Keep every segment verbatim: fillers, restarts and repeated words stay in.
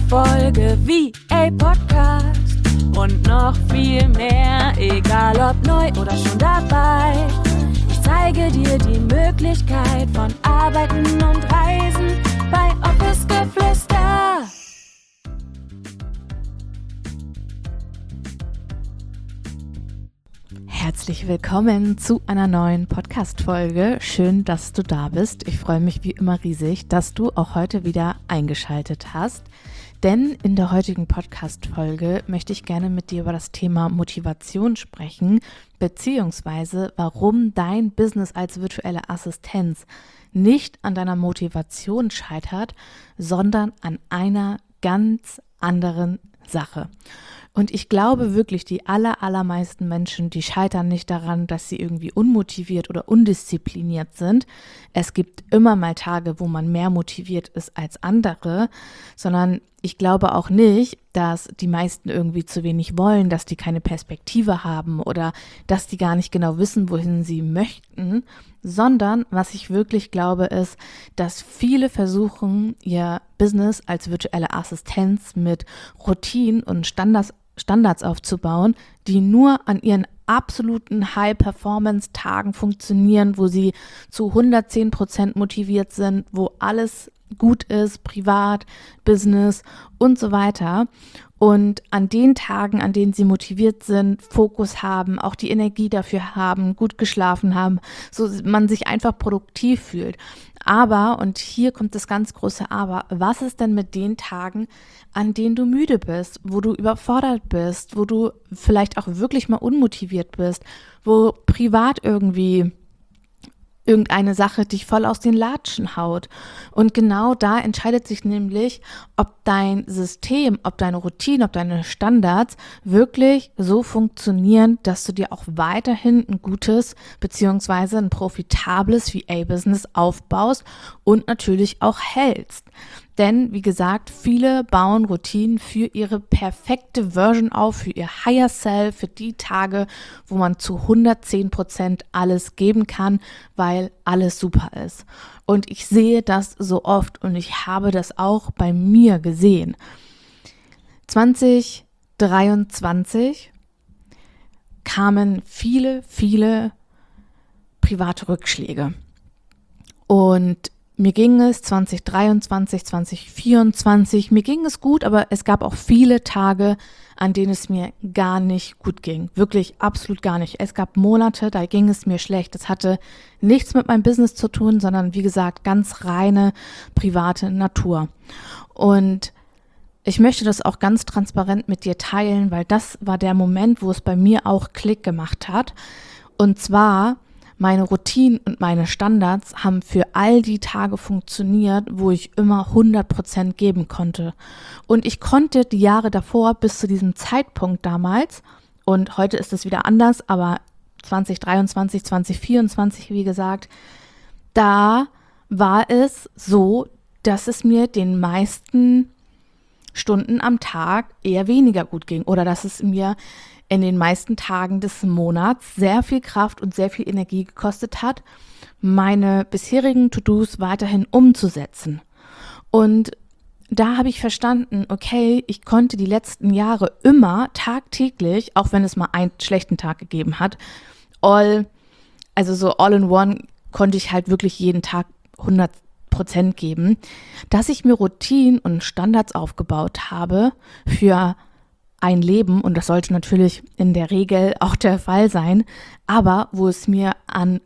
Folge V A Podcast und noch viel mehr, egal ob neu oder schon dabei. Ich zeige dir die Möglichkeit von Arbeiten und Reisen bei Office Geflüster. Herzlich willkommen zu einer neuen Podcast-Folge. Schön, dass du da bist. Ich freue mich wie immer riesig, dass du auch heute wieder eingeschaltet hast. Denn in der heutigen Podcast-Folge möchte ich gerne mit dir über das Thema Motivation sprechen, beziehungsweise warum dein Business als virtuelle Assistenz nicht an deiner Motivation scheitert, sondern an einer ganz anderen Sache. Und ich glaube wirklich, die aller, allermeisten Menschen, die scheitern nicht daran, dass sie irgendwie unmotiviert oder undiszipliniert sind. Es gibt immer mal Tage, wo man mehr motiviert ist als andere, sondern ich glaube auch nicht, dass die meisten irgendwie zu wenig wollen, dass die keine Perspektive haben oder dass die gar nicht genau wissen, wohin sie möchten, sondern was ich wirklich glaube ist, dass viele versuchen, ihr Business als virtuelle Assistenz mit Routinen und Standards Standards aufzubauen, die nur an ihren absoluten High-Performance-Tagen funktionieren, wo sie zu hundertzehn Prozent motiviert sind, wo alles gut ist, privat, Business und so weiter. Und an den Tagen, an denen sie motiviert sind, Fokus haben, auch die Energie dafür haben, gut geschlafen haben, so man sich einfach produktiv fühlt. Aber, und hier kommt das ganz große Aber, was ist denn mit den Tagen, an denen du müde bist, wo du überfordert bist, wo du vielleicht auch wirklich mal unmotiviert bist, wo privat irgendwie irgendeine Sache dich voll aus den Latschen haut. Und genau da entscheidet sich nämlich, ob dein System, ob deine Routine, ob deine Standards wirklich so funktionieren, dass du dir auch weiterhin ein gutes beziehungsweise ein profitables V A-Business aufbaust und natürlich auch hältst. Denn, wie gesagt, viele bauen Routinen für ihre perfekte Version auf, für ihr Higher Self, für die Tage, wo man zu hundertzehn Prozent alles geben kann, weil alles super ist. Und ich sehe das so oft und ich habe das auch bei mir gesehen. zwanzig dreiundzwanzig kamen viele, viele private Rückschläge. Und mir ging es zwanzig dreiundzwanzig, zwanzig vierundzwanzig, mir ging es gut, aber es gab auch viele Tage, an denen es mir gar nicht gut ging. Wirklich absolut gar nicht. Es gab Monate, da ging es mir schlecht. Das hatte nichts mit meinem Business zu tun, sondern wie gesagt, ganz reine private Natur. Und ich möchte das auch ganz transparent mit dir teilen, weil das war der Moment, wo es bei mir auch Klick gemacht hat. Und zwar meine Routinen und meine Standards haben für all die Tage funktioniert, wo ich immer hundert Prozent geben konnte. Und ich konnte die Jahre davor bis zu diesem Zeitpunkt damals, und heute ist es wieder anders, aber zwanzig dreiundzwanzig, zwanzig vierundzwanzig, wie gesagt, da war es so, dass es mir den meisten Stunden am Tag eher weniger gut ging oder dass es mir in den meisten Tagen des Monats sehr viel Kraft und sehr viel Energie gekostet hat, meine bisherigen To-Dos weiterhin umzusetzen. Und da habe ich verstanden, okay, ich konnte die letzten Jahre immer tagtäglich, auch wenn es mal einen schlechten Tag gegeben hat, all, also so all in one konnte ich halt wirklich jeden Tag hundert Prozent geben, dass ich mir Routinen und Standards aufgebaut habe für ein Leben, und das sollte natürlich in der Regel auch der Fall sein, aber wo es mir an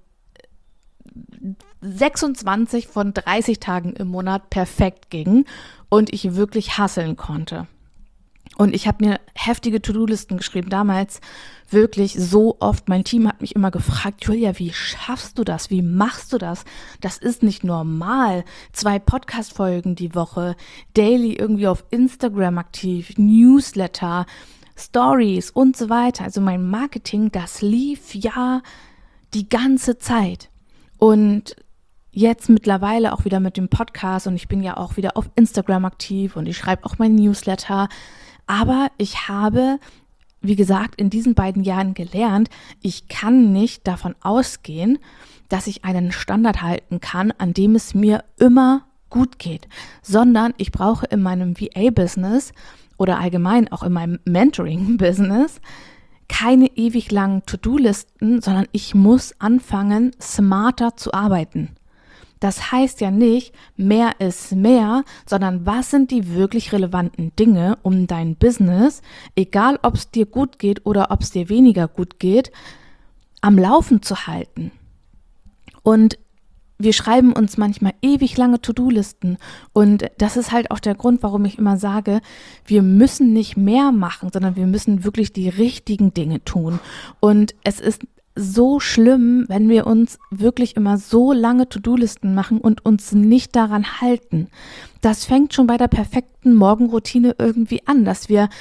sechsundzwanzig von dreißig Tagen im Monat perfekt ging und ich wirklich hustlen konnte. Und ich habe mir heftige To-Do-Listen geschrieben, damals wirklich so oft. Mein Team hat mich immer gefragt, Julia, wie schaffst du das? Wie machst du das? Das ist nicht normal. Zwei Podcast-Folgen die Woche, daily irgendwie auf Instagram aktiv, Newsletter, Stories und so weiter. Also mein Marketing, das lief ja die ganze Zeit. Und jetzt mittlerweile auch wieder mit dem Podcast und ich bin ja auch wieder auf Instagram aktiv und ich schreibe auch mein Newsletter. Aber ich habe, wie gesagt, in diesen beiden Jahren gelernt, ich kann nicht davon ausgehen, dass ich einen Standard halten kann, an dem es mir immer gut geht, sondern ich brauche in meinem V A-Business oder allgemein auch in meinem Mentoring-Business keine ewig langen To-Do-Listen, sondern ich muss anfangen, smarter zu arbeiten. Das heißt ja nicht, mehr ist mehr, sondern was sind die wirklich relevanten Dinge, um dein Business, egal ob es dir gut geht oder ob es dir weniger gut geht, am Laufen zu halten. Und wir schreiben uns manchmal ewig lange To-Do-Listen und das ist halt auch der Grund, warum ich immer sage, wir müssen nicht mehr machen, sondern wir müssen wirklich die richtigen Dinge tun. Und es ist so schlimm, wenn wir uns wirklich immer so lange To-Do-Listen machen und uns nicht daran halten. Das fängt schon bei der perfekten Morgenroutine irgendwie an, dass wir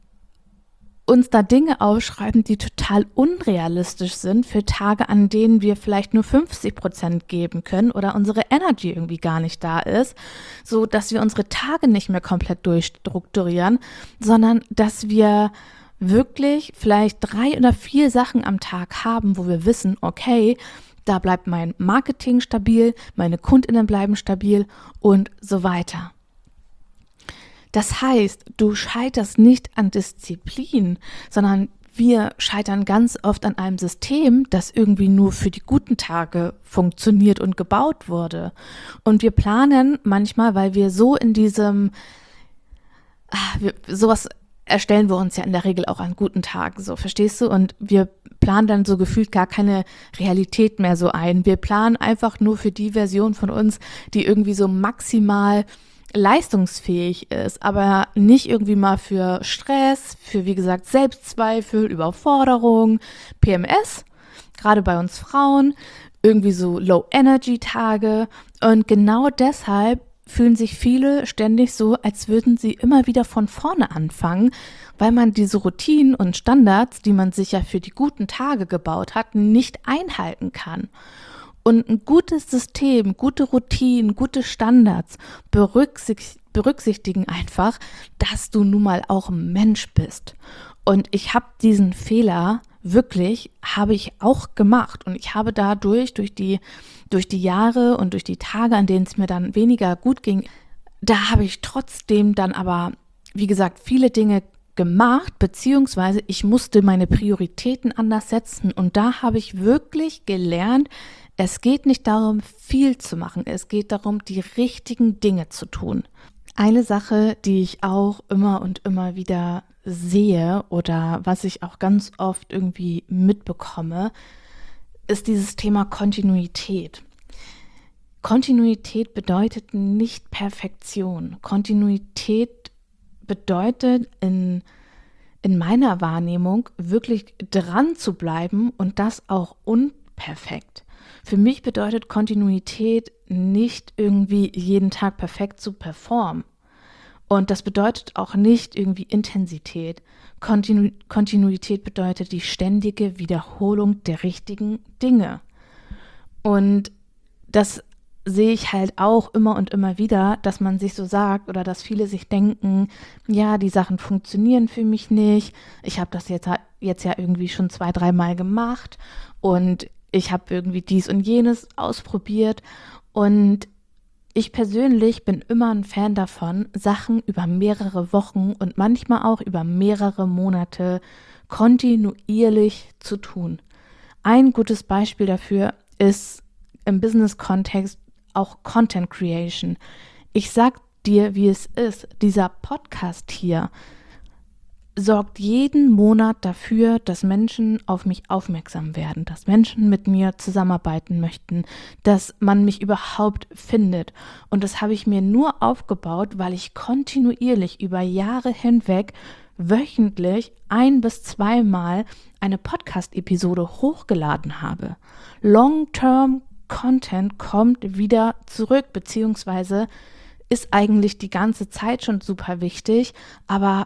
uns da Dinge aufschreiben, die total unrealistisch sind für Tage, an denen wir vielleicht nur fünfzig Prozent geben können oder unsere Energy irgendwie gar nicht da ist, so dass wir unsere Tage nicht mehr komplett durchstrukturieren, sondern dass wir wirklich vielleicht drei oder vier Sachen am Tag haben, wo wir wissen, okay, da bleibt mein Marketing stabil, meine KundInnen bleiben stabil und so weiter. Das heißt, du scheiterst nicht an Disziplin, sondern wir scheitern ganz oft an einem System, das irgendwie nur für die guten Tage funktioniert und gebaut wurde. Und wir planen manchmal, weil wir so in diesem, ah, wir, sowas erstellen wir uns ja in der Regel auch an guten Tagen, so, verstehst du? Und wir planen dann so gefühlt gar keine Realität mehr so ein. Wir planen einfach nur für die Version von uns, die irgendwie so maximal leistungsfähig ist, aber nicht irgendwie mal für Stress, für wie gesagt Selbstzweifel, Überforderung, P M S, gerade bei uns Frauen, irgendwie so Low-Energy-Tage und genau deshalb fühlen sich viele ständig so, als würden sie immer wieder von vorne anfangen, weil man diese Routinen und Standards, die man sich ja für die guten Tage gebaut hat, nicht einhalten kann. Und ein gutes System, gute Routinen, gute Standards berücksicht, berücksichtigen einfach, dass du nun mal auch ein Mensch bist. Und ich habe diesen Fehler wirklich, habe ich auch gemacht. Und ich habe dadurch, durch die, durch die Jahre und durch die Tage, an denen es mir dann weniger gut ging, da habe ich trotzdem dann aber, wie gesagt, viele Dinge gemacht, beziehungsweise ich musste meine Prioritäten anders setzen. Und da habe ich wirklich gelernt, es geht nicht darum, viel zu machen, es geht darum, die richtigen Dinge zu tun. Eine Sache, die ich auch immer und immer wieder sehe oder was ich auch ganz oft irgendwie mitbekomme, ist dieses Thema Kontinuität. Kontinuität bedeutet nicht Perfektion. Kontinuität bedeutet in, in meiner Wahrnehmung wirklich dran zu bleiben und das auch unperfekt. Für mich bedeutet Kontinuität nicht irgendwie jeden Tag perfekt zu performen. Und das bedeutet auch nicht irgendwie Intensität. Kontinu- Kontinuität bedeutet die ständige Wiederholung der richtigen Dinge. Und das sehe ich halt auch immer und immer wieder, dass man sich so sagt oder dass viele sich denken, ja, die Sachen funktionieren für mich nicht. Ich habe das jetzt, jetzt ja irgendwie schon zwei, dreimal gemacht und ich habe irgendwie dies und jenes ausprobiert und ich persönlich bin immer ein Fan davon, Sachen über mehrere Wochen und manchmal auch über mehrere Monate kontinuierlich zu tun. Ein gutes Beispiel dafür ist im Business-Kontext auch Content Creation. Ich sag dir, wie es ist. Dieser Podcast hier sorgt jeden Monat dafür, dass Menschen auf mich aufmerksam werden, dass Menschen mit mir zusammenarbeiten möchten, dass man mich überhaupt findet. Und das habe ich mir nur aufgebaut, weil ich kontinuierlich über Jahre hinweg wöchentlich ein- bis zweimal eine Podcast-Episode hochgeladen habe. Long-Term Content kommt wieder zurück, beziehungsweise ist eigentlich die ganze Zeit schon super wichtig, aber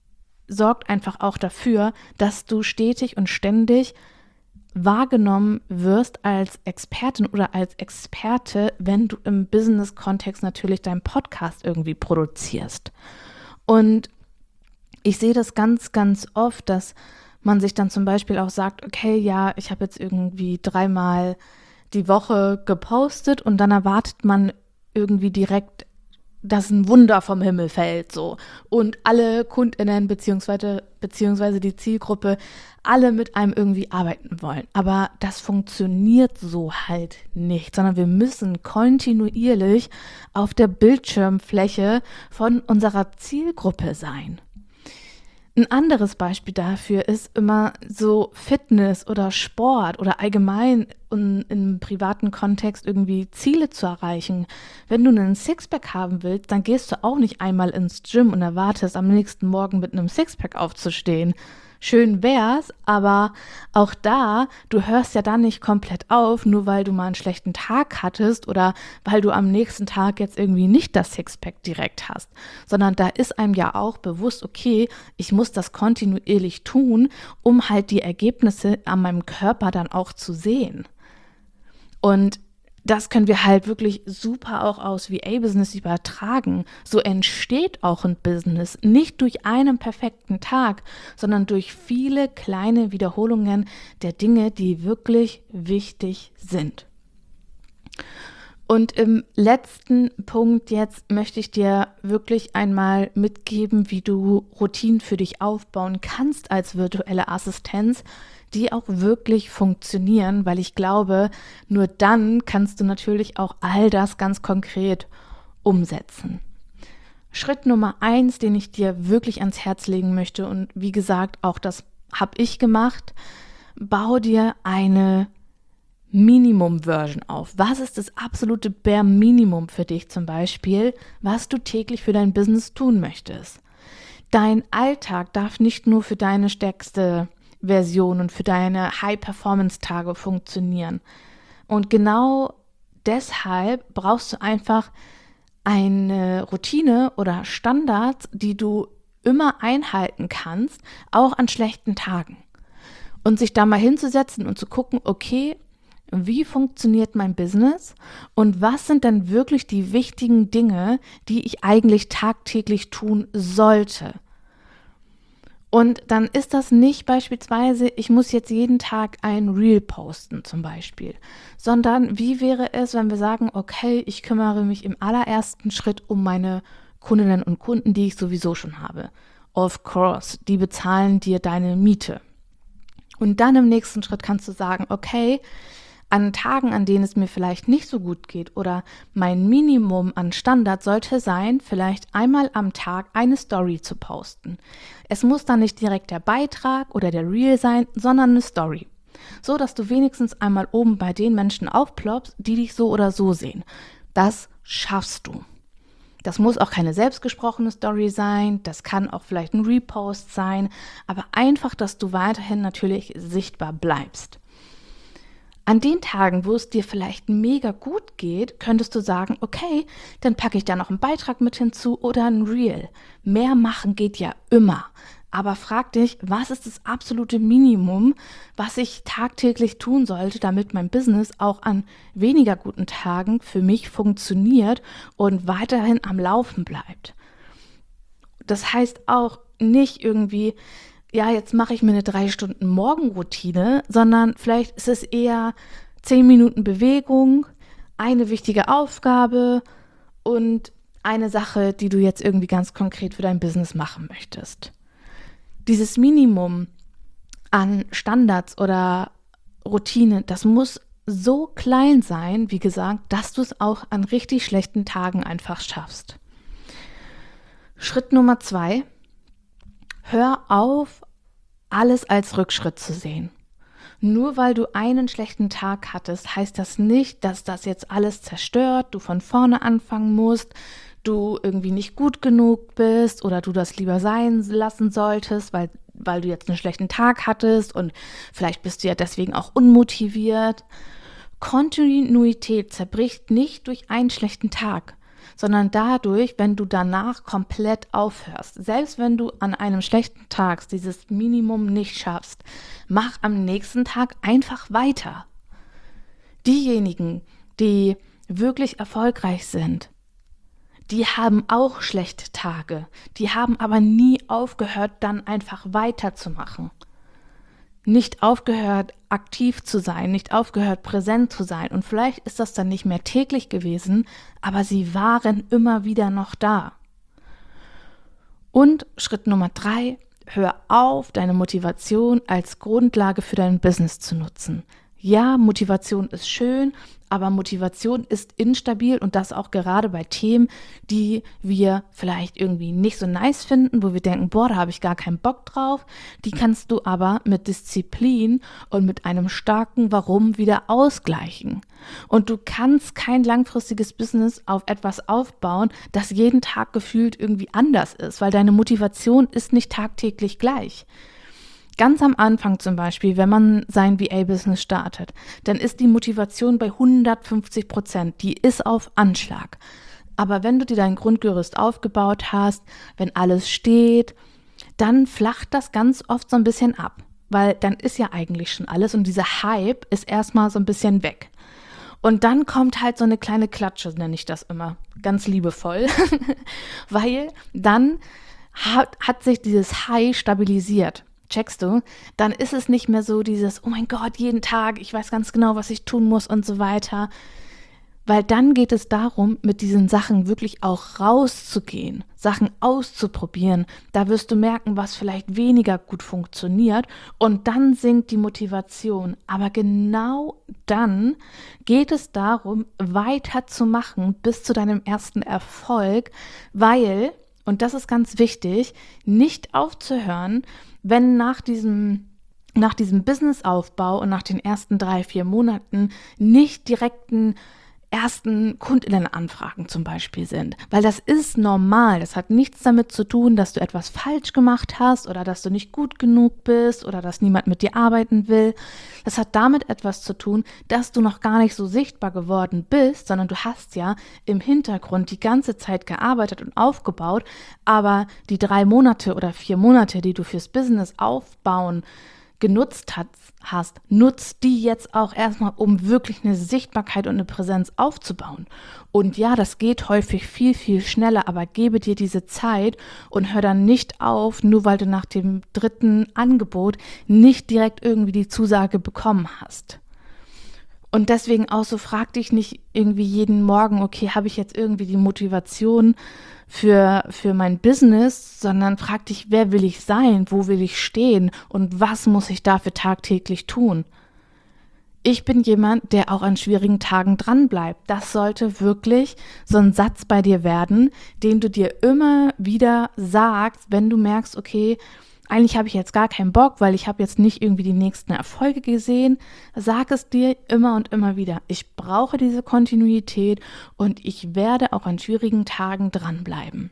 sorgt einfach auch dafür, dass du stetig und ständig wahrgenommen wirst als Expertin oder als Experte, wenn du im Business-Kontext natürlich deinen Podcast irgendwie produzierst. Und ich sehe das ganz, ganz oft, dass man sich dann zum Beispiel auch sagt, okay, ja, ich habe jetzt irgendwie dreimal die Woche gepostet und dann erwartet man irgendwie direkt, dass ein Wunder vom Himmel fällt so und alle KundInnen beziehungsweise, beziehungsweise die Zielgruppe alle mit einem irgendwie arbeiten wollen. Aber das funktioniert so halt nicht, sondern wir müssen kontinuierlich auf der Bildschirmfläche von unserer Zielgruppe sein. Ein anderes Beispiel dafür ist immer so Fitness oder Sport oder allgemein in, im privaten Kontext irgendwie Ziele zu erreichen. Wenn du einen Sixpack haben willst, dann gehst du auch nicht einmal ins Gym und erwartest, am nächsten Morgen mit einem Sixpack aufzustehen. Schön wär's, aber auch da, du hörst ja dann nicht komplett auf, nur weil du mal einen schlechten Tag hattest oder weil du am nächsten Tag jetzt irgendwie nicht das Sixpack direkt hast, sondern da ist einem ja auch bewusst, okay, ich muss das kontinuierlich tun, um halt die Ergebnisse an meinem Körper dann auch zu sehen. Und das können wir halt wirklich super auch aus V A-Business übertragen. So entsteht auch ein Business nicht durch einen perfekten Tag, sondern durch viele kleine Wiederholungen der Dinge, die wirklich wichtig sind. Und im letzten Punkt jetzt möchte ich dir wirklich einmal mitgeben, wie du Routinen für dich aufbauen kannst als virtuelle Assistenz, die auch wirklich funktionieren, weil ich glaube, nur dann kannst du natürlich auch all das ganz konkret umsetzen. Schritt Nummer eins, den ich dir wirklich ans Herz legen möchte, und wie gesagt, auch das habe ich gemacht, bau dir eine Minimum-Version auf. Was ist das absolute Bare Minimum für dich zum Beispiel, was du täglich für dein Business tun möchtest? Dein Alltag darf nicht nur für deine stärkste Version und für deine High-Performance-Tage funktionieren. Und genau deshalb brauchst du einfach eine Routine oder Standards, die du immer einhalten kannst, auch an schlechten Tagen. Und sich da mal hinzusetzen und zu gucken, okay, wie funktioniert mein Business und was sind dann wirklich die wichtigen Dinge, die ich eigentlich tagtäglich tun sollte. Und dann ist das nicht beispielsweise, ich muss jetzt jeden Tag ein Reel posten zum Beispiel, sondern wie wäre es, wenn wir sagen, okay, ich kümmere mich im allerersten Schritt um meine Kundinnen und Kunden, die ich sowieso schon habe. Of course, die bezahlen dir deine Miete. Und dann im nächsten Schritt kannst du sagen, okay, an Tagen, an denen es mir vielleicht nicht so gut geht oder mein Minimum an Standard sollte sein, vielleicht einmal am Tag eine Story zu posten. Es muss dann nicht direkt der Beitrag oder der Reel sein, sondern eine Story. So, dass du wenigstens einmal oben bei den Menschen aufploppst, die dich so oder so sehen. Das schaffst du. Das muss auch keine selbstgesprochene Story sein, das kann auch vielleicht ein Repost sein, aber einfach, dass du weiterhin natürlich sichtbar bleibst. An den Tagen, wo es dir vielleicht mega gut geht, könntest du sagen, okay, dann packe ich da noch einen Beitrag mit hinzu oder ein Reel. Mehr machen geht ja immer. Aber frag dich, was ist das absolute Minimum, was ich tagtäglich tun sollte, damit mein Business auch an weniger guten Tagen für mich funktioniert und weiterhin am Laufen bleibt. Das heißt auch nicht irgendwie, ja, jetzt mache ich mir eine drei Stunden Morgenroutine, sondern vielleicht ist es eher zehn Minuten Bewegung, eine wichtige Aufgabe und eine Sache, die du jetzt irgendwie ganz konkret für dein Business machen möchtest. Dieses Minimum an Standards oder Routine, das muss so klein sein, wie gesagt, dass du es auch an richtig schlechten Tagen einfach schaffst. Schritt Nummer zwei. Hör auf, alles als Rückschritt zu sehen. Nur weil du einen schlechten Tag hattest, heißt das nicht, dass das jetzt alles zerstört, du von vorne anfangen musst, du irgendwie nicht gut genug bist oder du das lieber sein lassen solltest, weil, weil du jetzt einen schlechten Tag hattest und vielleicht bist du ja deswegen auch unmotiviert. Kontinuität zerbricht nicht durch einen schlechten Tag, sondern dadurch, wenn du danach komplett aufhörst. Selbst wenn du an einem schlechten Tag dieses Minimum nicht schaffst, mach am nächsten Tag einfach weiter. Diejenigen, die wirklich erfolgreich sind, die haben auch schlechte Tage, die haben aber nie aufgehört, dann einfach weiterzumachen. nicht aufgehört, aktiv zu sein, nicht aufgehört, präsent zu sein. Und vielleicht ist das dann nicht mehr täglich gewesen, aber sie waren immer wieder noch da. Und Schritt Nummer drei, hör auf, deine Motivation als Grundlage für dein Business zu nutzen. Ja, Motivation ist schön, aber Motivation ist instabil und das auch gerade bei Themen, die wir vielleicht irgendwie nicht so nice finden, wo wir denken, boah, da habe ich gar keinen Bock drauf. Die kannst du aber mit Disziplin und mit einem starken Warum wieder ausgleichen. Und du kannst kein langfristiges Business auf etwas aufbauen, das jeden Tag gefühlt irgendwie anders ist, weil deine Motivation ist nicht tagtäglich gleich. Ganz am Anfang zum Beispiel, wenn man sein V A-Business startet, dann ist die Motivation bei hundertfünfzig Prozent, die ist auf Anschlag. Aber wenn du dir dein Grundgerüst aufgebaut hast, wenn alles steht, dann flacht das ganz oft so ein bisschen ab, weil dann ist ja eigentlich schon alles und dieser Hype ist erstmal so ein bisschen weg. Und dann kommt halt so eine kleine Klatsche, nenne ich das immer, ganz liebevoll, weil dann hat, hat sich dieses High stabilisiert. Checkst du, dann ist es nicht mehr so dieses, oh mein Gott, jeden Tag, ich weiß ganz genau, was ich tun muss und so weiter. Weil dann geht es darum, mit diesen Sachen wirklich auch rauszugehen, Sachen auszuprobieren. Da wirst du merken, was vielleicht weniger gut funktioniert und dann sinkt die Motivation. Aber genau dann geht es darum, weiterzumachen bis zu deinem ersten Erfolg, weil, und das ist ganz wichtig, nicht aufzuhören, wenn nach diesem, nach diesem Businessaufbau und nach den ersten drei, vier Monaten nicht direkten ersten Kundinnenanfragen zum Beispiel sind. Weil das ist normal. Das hat nichts damit zu tun, dass du etwas falsch gemacht hast oder dass du nicht gut genug bist oder dass niemand mit dir arbeiten will. Das hat damit etwas zu tun, dass du noch gar nicht so sichtbar geworden bist, sondern du hast ja im Hintergrund die ganze Zeit gearbeitet und aufgebaut, aber die drei Monate oder vier Monate, die du fürs Business aufbauen genutzt hat, hast, nutzt die jetzt auch erstmal, um wirklich eine Sichtbarkeit und eine Präsenz aufzubauen. Und ja, das geht häufig viel, viel schneller, aber gebe dir diese Zeit und hör dann nicht auf, nur weil du nach dem dritten Angebot nicht direkt irgendwie die Zusage bekommen hast. Und deswegen auch so, frag dich nicht irgendwie jeden Morgen, okay, habe ich jetzt irgendwie die Motivation für, für mein Business, sondern frag dich, wer will ich sein, wo will ich stehen und was muss ich dafür tagtäglich tun? Ich bin jemand, der auch an schwierigen Tagen dranbleibt. Das sollte wirklich so ein Satz bei dir werden, den du dir immer wieder sagst, wenn du merkst, okay, eigentlich habe ich jetzt gar keinen Bock, weil ich habe jetzt nicht irgendwie die nächsten Erfolge gesehen. Sag es dir immer und immer wieder. Ich brauche diese Kontinuität und ich werde auch an schwierigen Tagen dranbleiben.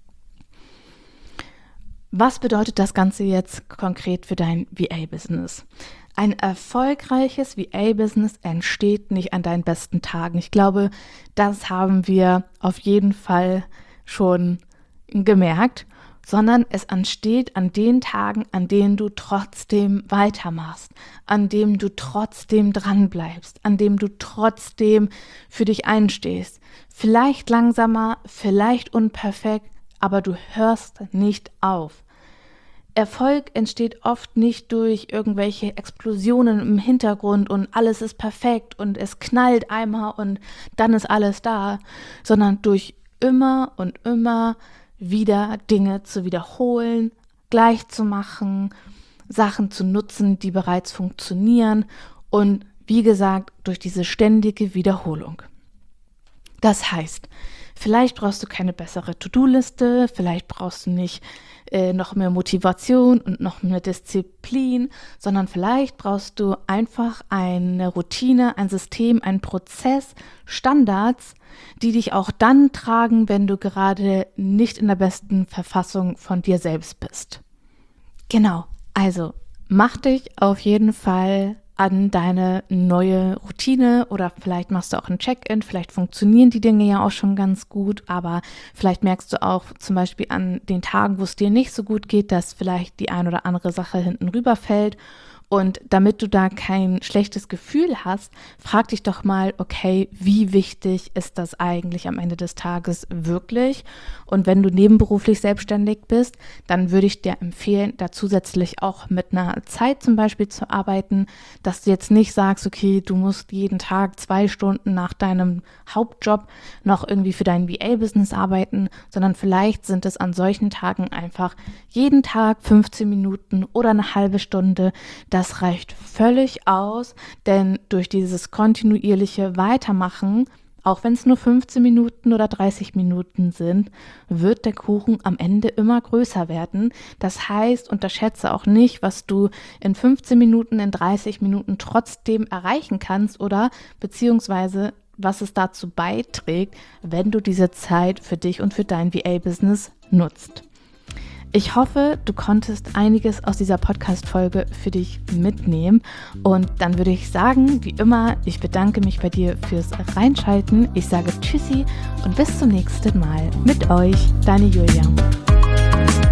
Was bedeutet das Ganze jetzt konkret für dein V A-Business? Ein erfolgreiches V A-Business entsteht nicht an deinen besten Tagen. Ich glaube, das haben wir auf jeden Fall schon gemerkt, sondern es entsteht an den Tagen, an denen du trotzdem weitermachst, an denen du trotzdem dranbleibst, an dem du trotzdem für dich einstehst. Vielleicht langsamer, vielleicht unperfekt, aber du hörst nicht auf. Erfolg entsteht oft nicht durch irgendwelche Explosionen im Hintergrund und alles ist perfekt und es knallt einmal und dann ist alles da, sondern durch immer und immer wieder Dinge zu wiederholen, gleich zu machen, Sachen zu nutzen, die bereits funktionieren und wie gesagt, durch diese ständige Wiederholung. Das heißt, vielleicht brauchst du keine bessere To-Do-Liste, vielleicht brauchst du nicht äh, noch mehr Motivation und noch mehr Disziplin, sondern vielleicht brauchst du einfach eine Routine, ein System, einen Prozess, Standards, die dich auch dann tragen, wenn du gerade nicht in der besten Verfassung von dir selbst bist. Genau, also mach dich auf jeden Fall an deine neue Routine oder vielleicht machst du auch ein Check-in, vielleicht funktionieren die Dinge ja auch schon ganz gut, aber vielleicht merkst du auch zum Beispiel an den Tagen, wo es dir nicht so gut geht, dass vielleicht die ein oder andere Sache hinten rüberfällt Und damit du da kein schlechtes Gefühl hast, frag dich doch mal, okay, wie wichtig ist das eigentlich am Ende des Tages wirklich? Und wenn du nebenberuflich selbstständig bist, dann würde ich dir empfehlen, da zusätzlich auch mit einer Zeit zum Beispiel zu arbeiten, dass du jetzt nicht sagst, okay, du musst jeden Tag zwei Stunden nach deinem Hauptjob noch irgendwie für dein V A-Business arbeiten, sondern vielleicht sind es an solchen Tagen einfach jeden Tag fünfzehn Minuten oder eine halbe Stunde. Das reicht völlig aus, denn durch dieses kontinuierliche Weitermachen, auch wenn es nur fünfzehn Minuten oder dreißig Minuten sind, wird der Kuchen am Ende immer größer werden. Das heißt, unterschätze auch nicht, was du in fünfzehn Minuten, in dreißig Minuten trotzdem erreichen kannst oder beziehungsweise was es dazu beiträgt, wenn du diese Zeit für dich und für dein V A-Business nutzt. Ich hoffe, du konntest einiges aus dieser Podcast-Folge für dich mitnehmen und dann würde ich sagen, wie immer, ich bedanke mich bei dir fürs Reinschalten. Ich sage Tschüssi und bis zum nächsten Mal mit euch, deine Julia.